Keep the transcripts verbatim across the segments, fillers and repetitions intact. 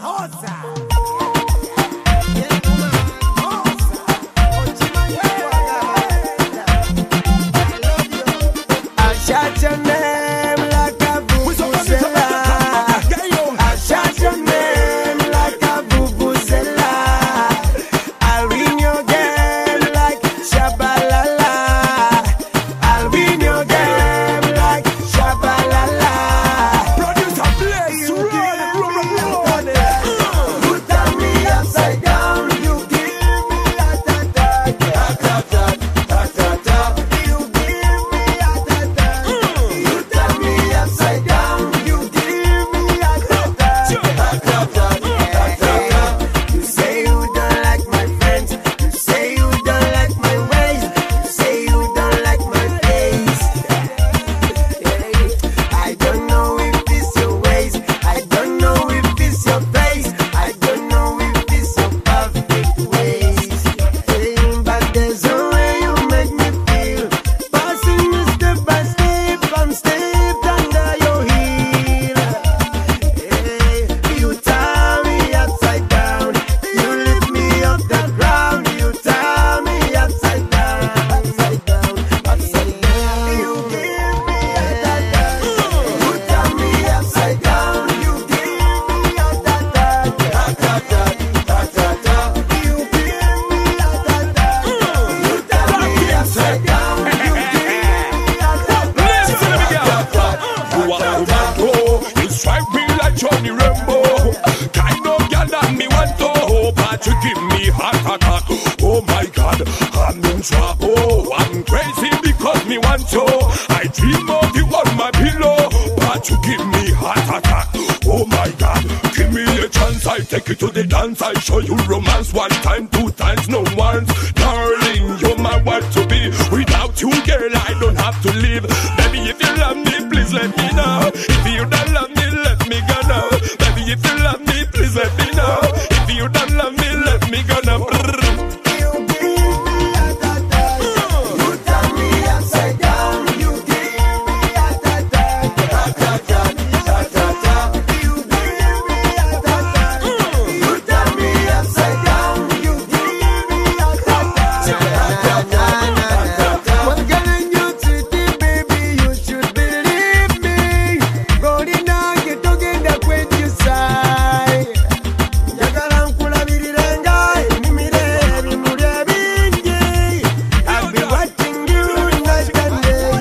Shout your name like a vuvuzela. I shout your name like a vuvuzela. I'll win your game like Shabalala. I'll win your game like Shabalala. Producer Blaze, run it, run it, run it. You turn me upside down. You give me a ta ta ta ta ta ta ta. You give me a ta ta. You turn me upside down. You give me a ta ta ta ta ta ta. You say you don't like my friends. You say you don't like my ways. You say you don't like my face. I don't know if it's your ways. I don't know if it's your face. I don't know if it's your perfect ways. But there's a way you make me feel. Passing me step by step, I'm stepped under your heel. You tie me upside down. You lift me off the ground. You tie me upside down, upside down, upside down. You give me a ta ta. You tie me upside down. You give me a ta ta ta ta ta ta ta. You give me a ta ta. You tie me upside down. You give me a ta ta. Listen to me, girl. You are commando. You strike me like Johnny Rambo. Kind of girl that me want to. But you give me heart attack. Oh my God, I'm in trouble. I'm crazy because me want to. I dream of you on my pillow. But you give me heart attack. Oh my God, give me a chance. I take you to the dance. I show you romance. One time, two times, no once. Darling, you're my wife to be. Without you, girl, I don't have to live. Baby, if you love me, please let me know. If you don't love me, let me go now. Baby, if you love me, please let me know. If you don't love me, let me go now. You give me a ta ta. You turn me upside down. You give me a ta ta ta ta ta ta ta ta. You give me a ta ta. You turn me upside down. You give me a ta ta ta ta ta ta. What can you treat baby? You should believe me. Golden get together when you sigh. Jagala nkulabiriranga emimire bimuli ebingi. I've been watching you night and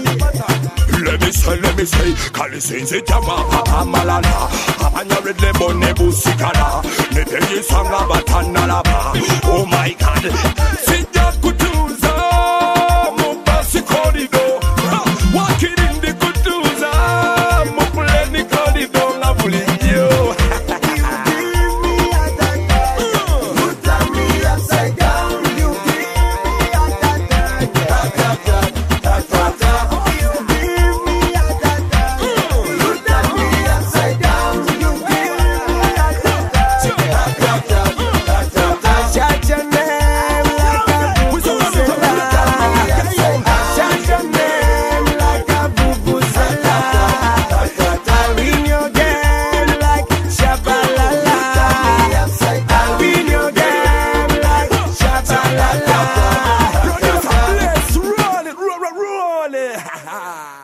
day. Let me say, let me say, kalisinze jama papa malala. Abanya red lemon nebu sikala. Neteye sanga batana laba. Oh my God, sija kutuza mubasi corridor. Walking in the kutuza mupuleni corridor ngabuliyo. You give me a ta ta. You turn me upside down. You give me a ta ta ta ta ta ta ta. You give me a ta ta. You turn me upside down. You give me a ta ta ta ta ta ta. Shout your name like a vuvuzela. Shout your name like a vuvuzela. I'll win your game like Shabalala. I'll win your game like Shabalala. Producer Blaze, run it, run it, run it.